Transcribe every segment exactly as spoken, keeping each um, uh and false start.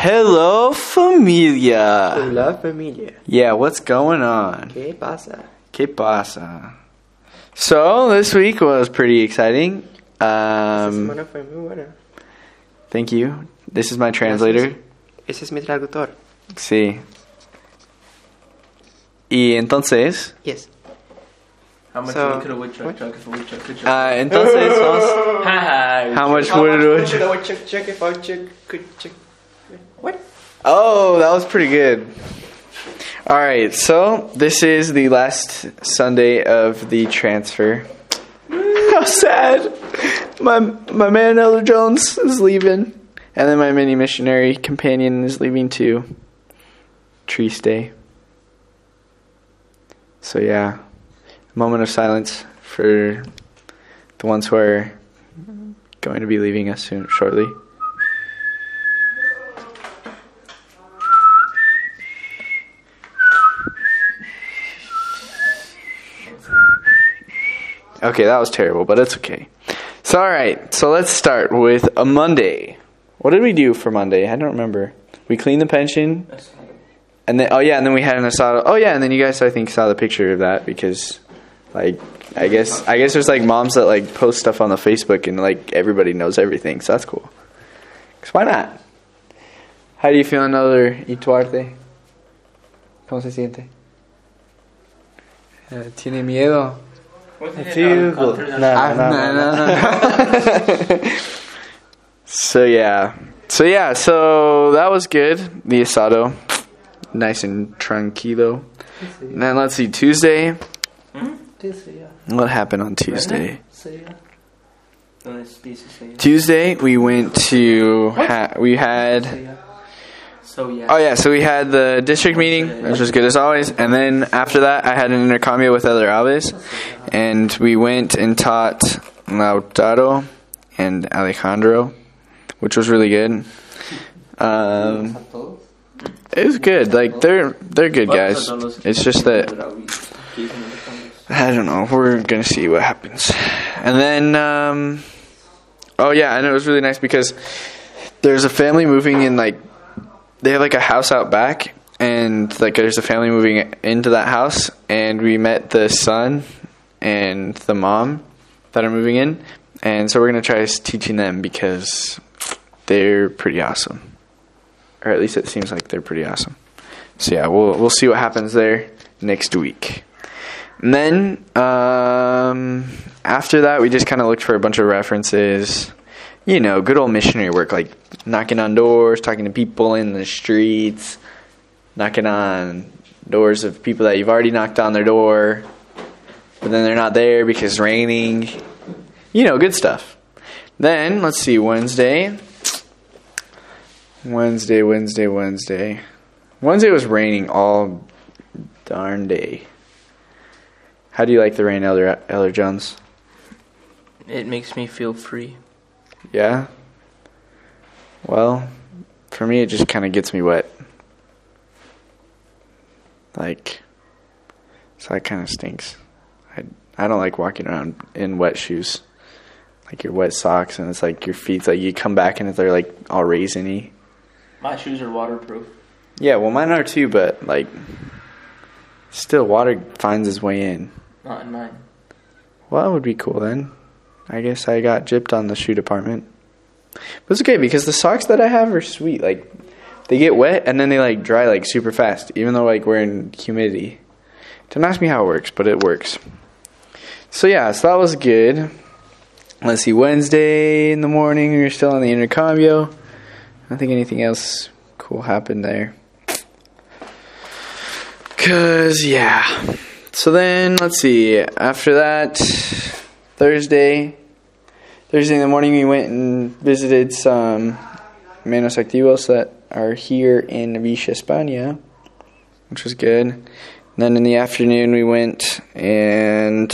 Hello, familia. Hola, familia. Yeah, what's going on? ¿Qué pasa? ¿Qué pasa? So, this week was pretty exciting. Esta Um, semana fue muy buena. thank you. This is my translator. Gracias. Ese es mi traductor. Sí. Y entonces, Yes. How much So, wood could a woodchuck what? chuck if a woodchuck could chuck? uh, entonces, vamos, Hi. how much How wood much would could I check, check if I check, could check. What? Oh, that was pretty good. All right, so this is the last Sunday of the transfer. How sad! My my man Elder Jones is leaving, and then my mini missionary companion is leaving too. Triste. So yeah, moment of silence for the ones who are going to be leaving us soon, shortly. Okay, that was terrible, but it's okay. So, alright, so let's start with a Monday. What did we do for Monday? I don't remember. We cleaned the pension, and then, oh yeah, and then we had an asado. Oh yeah, and then you guys, I think, saw the picture of that because, like, I guess, I guess there's, like, moms that, like, post stuff on the Facebook and, like, everybody knows everything, so that's cool. Because why not? How do you feel another Ituarte? ¿Cómo se siente? Uh, ¿Tiene miedo? I feel good. No, no, no, no. So yeah, so yeah, so that was good. The asado, nice and tranquilo. And then let's see, Tuesday. What happened on Tuesday? Tuesday we went to ha- we had. So yeah. Oh yeah, so we had the district meeting, which was good as always, and then after that I had an intercambio with Elder Alves, and we went and taught Lautaro and Alejandro, which was really good. Um, it was good. Like they're they're good guys. It's just that I don't know. We're gonna see what happens, and then um, oh yeah, and it was really nice because there's a family moving in like. They have like a house out back, and like there's a family moving into that house, and we met the son and the mom that are moving in, and so we're gonna try teaching them because they're pretty awesome, or at least it seems like they're pretty awesome. So yeah, we'll we'll see what happens there next week, and then um, after that we just kind of looked for a bunch of references. You know, good old missionary work, like knocking on doors, talking to people in the streets, knocking on doors of people that you've already knocked on their door, but then they're not there because it's raining. You know, good stuff. Then, let's see, Wednesday. Wednesday, Wednesday, Wednesday. Wednesday was raining all darn day. How do you like the rain, Elder, Elder Jones? It makes me feel free. Yeah? Well, for me, it just kind of gets me wet. Like, so that kind of stinks. I, I don't like walking around in wet shoes. Like your wet socks, and it's like your feet, like you come back and they're like all raisiny. My shoes are waterproof. Yeah, well, mine are too, but like, still, water finds its way in. Not in mine. Well, that would be cool then. I guess I got gypped on the shoe department. But it's okay because the socks that I have are sweet. Like, they get wet and then they like dry like super fast, even though like we're in humidity. Don't ask me how it works, but it works. So yeah, so that was good. Let's see, Wednesday in the morning we were still on the intercambio. I don't think anything else cool happened there. Cause yeah. So then let's see. After that. Thursday, Thursday in the morning, we went and visited some Menos Activos that are here in Villa España, which was good. And then in the afternoon, we went and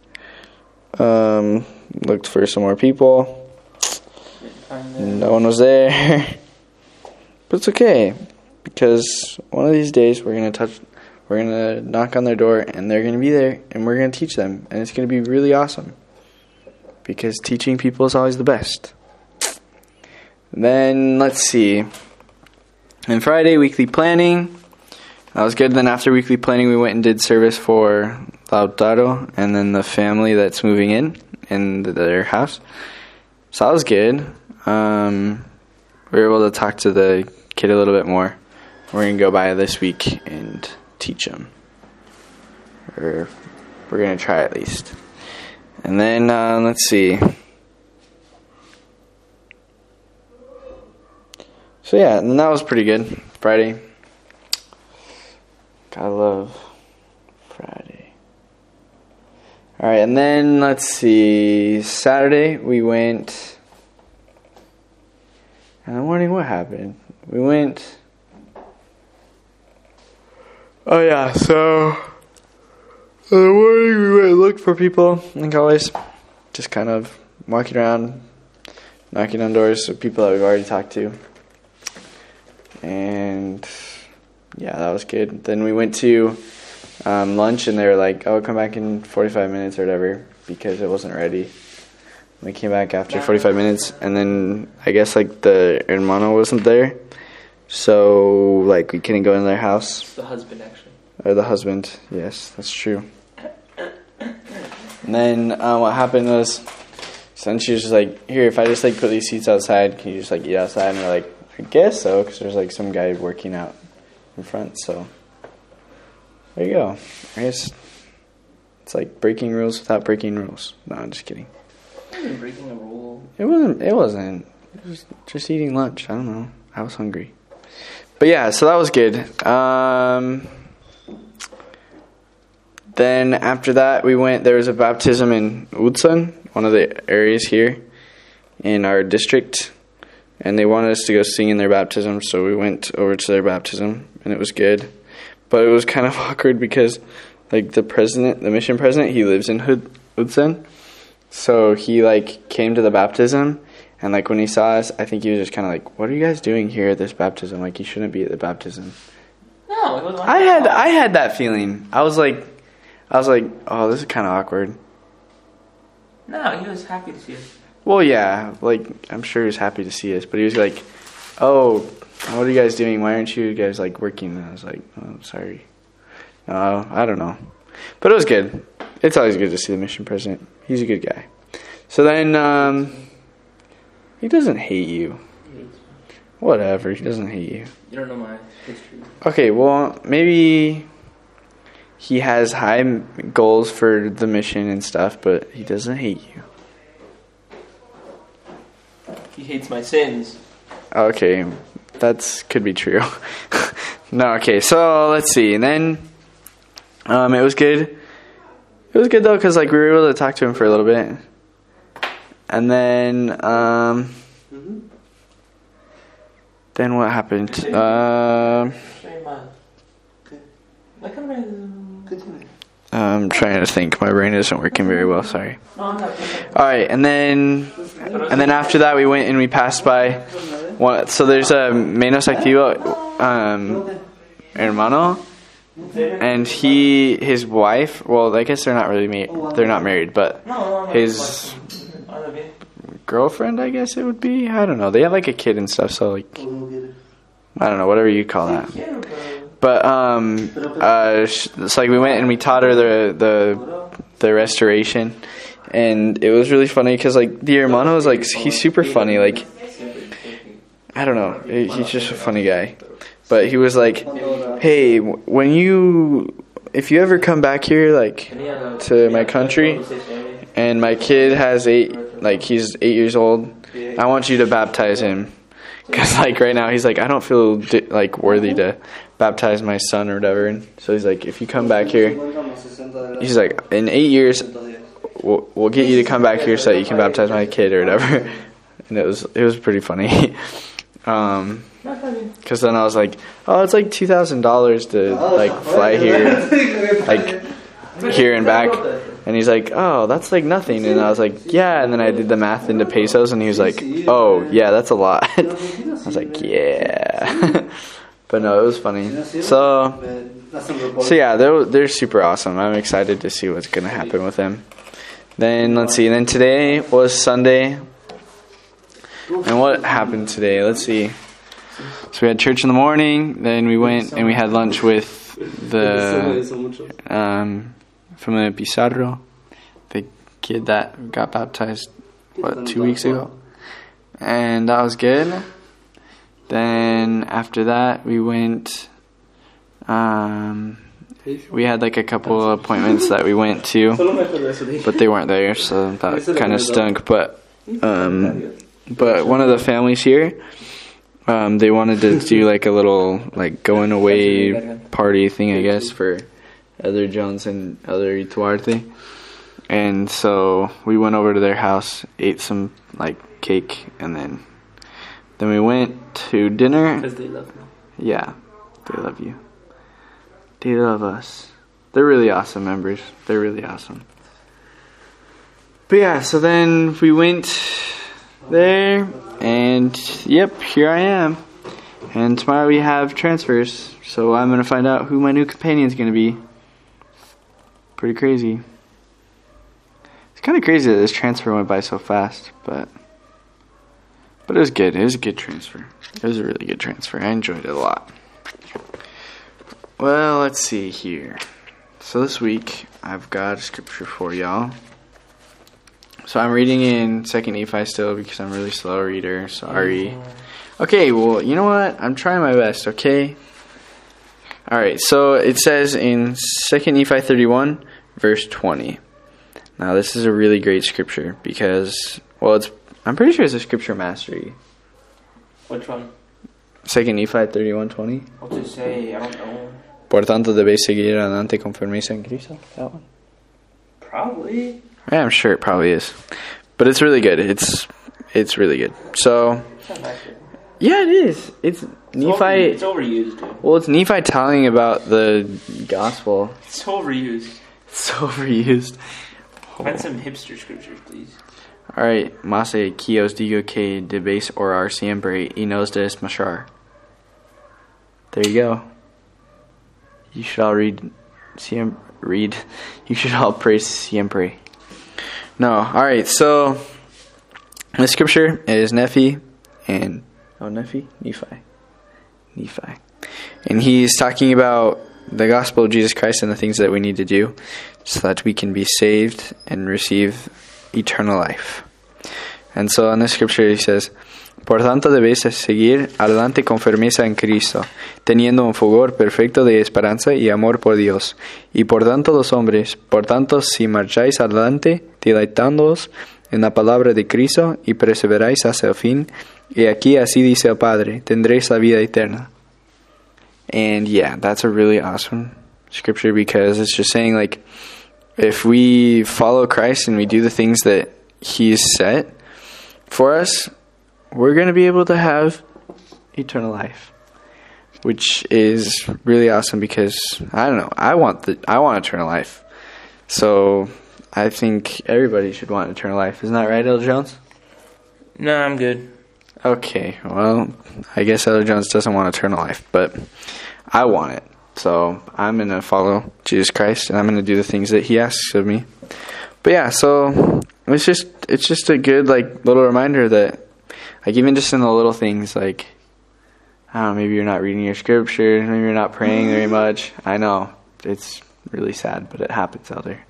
um, looked for some more people. No one was there, but it's okay because one of these days we're gonna touch, we're gonna knock on their door, and they're gonna be there, and we're gonna teach them, and it's gonna be really awesome. Because teaching people is always the best. Then, let's see. And Friday, weekly planning. That was good. Then after weekly planning, we went and did service for Lautaro and then the family that's moving in in their house. So that was good. Um, we were able to talk to the kid a little bit more. We're going to go by this week and teach him. Or we're going to try at least. And then, uh, let's see. So yeah, and that was pretty good. Friday. Gotta love Friday. Alright, and then let's see. Saturday we went. In the morning, what happened? We went. Oh yeah, so in the morning we went and looked for people, like always. Just kind of walking around, knocking on doors of people that we've already talked to. And yeah, that was good. Then we went to um, lunch, and they were like, "Oh, come back in forty-five minutes or whatever," because it wasn't ready. We came back after forty-five minutes, and then I guess like the hermano wasn't there, so like we couldn't go in their house. It's the husband, actually. Or the husband, yes, that's true. And then uh, what happened was, so then she was just like, "Here, if I just like put these seats outside, can you just like eat outside?" And we're like, "I guess so," because there's like some guy working out in front. So there you go. I guess it's like breaking rules without breaking rules. No, I'm just kidding. You're breaking a rule. It wasn't. It wasn't. It was just eating lunch. I don't know. I was hungry. But yeah, so that was good. Um, then after that, we went. There was a baptism in Ulsan, one of the areas here in our district, and they wanted us to go sing in their baptism. So we went over to their baptism, and it was good. But it was kind of awkward because, like, the president, the mission president, he lives in Ulsan. So he, like, came to the baptism, and, like, when he saw us, I think he was just kind of like, "What are you guys doing here at this baptism? Like, you shouldn't be at the baptism." No, it wasn't. I had I had that feeling. I was like, I was like, "Oh, this is kind of awkward." No, he was happy to see us. Well, yeah, like, I'm sure he was happy to see us, but he was like, "Oh, what are you guys doing? Why aren't you guys, like, working?" And I was like, "Oh, sorry." No, I don't know. But it was good. It's always good to see the mission president. He's a good guy. So then, um, he doesn't hate you. He hates me. Whatever, he doesn't hate you. You don't know my history. Okay, well, maybe he has high m- goals for the mission and stuff, but he doesn't hate you. He hates my sins. Okay, that's could be true. No, okay, so let's see. And then, um, it was good. It was good, though, because, like, we were able to talk to him for a little bit. And then, um, then what happened? Um, I'm trying to think. My brain isn't working very well, sorry. Alright, and then, and then after that, we went and we passed by one, so there's a Menos Activo, um, hermano. And he, his wife, well, I guess they're not really married. They're not married, but his girlfriend, I guess it would be. I don't know. They have like a kid and stuff, so like, I don't know, whatever you call that. But um, uh, it's like we went and we taught her the the the restoration, and it was really funny because like the hermano is like he's super funny. Like I don't know, he's just a funny guy. But he was like, "Hey, when you, if you ever come back here, like, to my country, and my kid has eight, like, he's eight years old, I want you to baptize him. Because, like, right now, he's like, I don't feel, di- like, worthy to baptize my son or whatever. And so he's like, if you come back here, he's like, in eight years, we'll, we'll get you to come back here so that you can baptize my kid or whatever." And it was, it was pretty funny. um... Because then I was like, "Oh, it's like two thousand dollars to like fly here, like here and back." And he's like, "Oh, that's like nothing." And I was like, "Yeah." And then I did the math into pesos, and he was like, "Oh, yeah, that's a lot." I was like, "Yeah." But no, it was funny. So, so yeah, they're they're super awesome. I'm excited to see what's gonna happen with them. Then let's see. Then today was Sunday, and what happened today? Let's see. So we had church in the morning, then we went and we had lunch with the um, from the Pizarro, the kid that got baptized, what, two weeks ago? And that was good. Then after that, we went, um, we had like a couple of appointments that we went to, but they weren't there, so that kind of stunk. But, um, but one of the families here, um, they wanted to do like a little like going away party thing, I guess, for Elder Jones and Elder Ituarte. And so we went over to their house, ate some like cake, and then then we went to dinner. Because they love me. Yeah, they love you. They love us. They're really awesome members. They're really awesome. But yeah, so then we went there, and yep, here I am. And tomorrow we have transfers, so I'm gonna find out who my new companion is gonna be. Pretty crazy. It's kind of crazy that this transfer went by so fast, but but it was good. It was a good transfer. It was a really good transfer. I enjoyed it a lot. Well, let's see here. So this week I've got a scripture for y'all. So I'm reading in Second Nephi still because I'm a really slow reader. Sorry. Okay, well, you know what? I'm trying my best, okay? Alright, so it says in Second Nephi thirty-one, verse twenty. Now, this is a really great scripture because, well, it's I'm pretty sure it's a scripture mastery. Which one? Second Nephi thirty-one twenty. What's it say? I don't know. Por tanto, debéis seguir adelante con firmeza en Cristo. That one? Probably. Yeah, I'm sure it probably is. But it's really good. It's it's really good. So, It's not accurate. yeah, it is. It's It's Nephi. over- It's overused, dude. Well, it's Nephi telling about the gospel. It's overused. It's so overused. Find some hipster scriptures, please. Alright, mas aquí os digo que debéis orar siempre y no desmayar. There you go. You should all read, siem, read. You should all pray siempre. No, alright, so the scripture is Nephi and, oh, Nephi? Nephi. Nephi. And he's talking about the gospel of Jesus Christ and the things that we need to do so that we can be saved and receive eternal life. And so in this scripture he says, Por tanto debéis seguir adelante con firmeza en Cristo, teniendo un fulgor perfecto de esperanza y amor por Dios. Y por tanto los hombres, por tanto si marcháis adelante, deleitándoos en la palabra de Cristo y perseveráis hasta el fin, y aquí así dice el Padre, tendréis la vida eterna. And yeah, that's a really awesome scripture because it's just saying like, if we follow Christ and we do the things that He's set for us, we're going to be able to have eternal life, which is really awesome because I don't know, I want the I want eternal life. So I think everybody should want eternal life. Isn't that right, Elder Jones? No, I'm good. Okay, well, I guess Elder Jones doesn't want eternal life, but I want it. So I'm going to follow Jesus Christ and I'm going to do the things that He asks of me. But yeah, so it's just it's just a good like little reminder that like even just in the little things like I don't know, maybe you're not reading your scripture, maybe you're not praying very much. I know it's really sad, but it happens out there.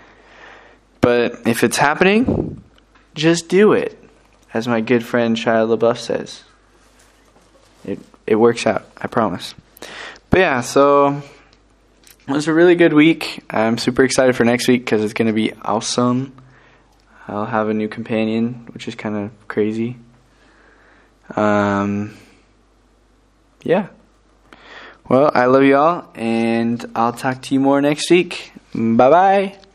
But if it's happening, just do it, as my good friend Shia LaBeouf says. It it works out, I promise. But yeah, so it was a really good week. I'm super excited for next week because it's going to be awesome. I'll have a new companion, which is kind of crazy. Um, yeah. Well, I love you all, and I'll talk to you more next week. Bye-bye.